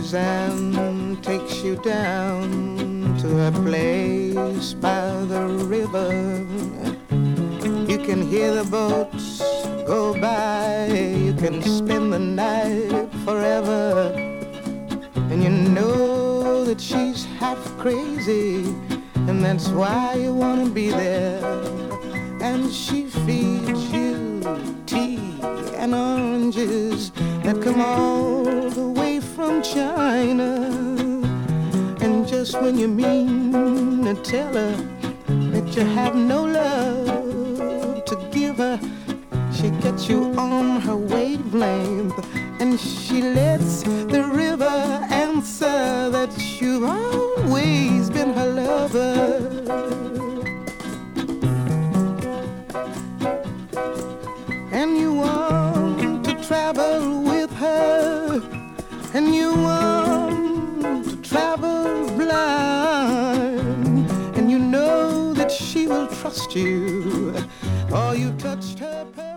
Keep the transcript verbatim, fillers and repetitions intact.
kisses and takes you down to a place by the river. You can hear the boats go by, you can spend the night forever. And you know that she's half crazy, and that's why you wanna be there. And she feeds you tea and oranges that come all the way from China. And just when you mean to tell her that you have no love to give her, she gets you on her wavelength, and she lets the river answer that you've always been her lover. And you want to travel with her, and you want to travel blind, and you know that she will trust you, or you touched her.